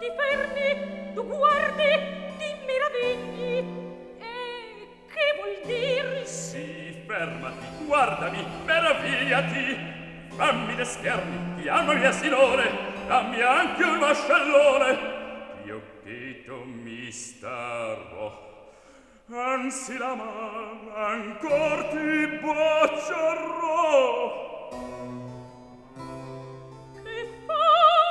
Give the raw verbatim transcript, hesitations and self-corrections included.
ti fermi, tu guardi, ti meravigli. E che vuol dire? Sì, fermati, guardami, meravigliati. Fammi de scherni, chiamami a Sinore, dammi anche un vascellone. Io chito mi starò, anzi la man ancor ti bacerò.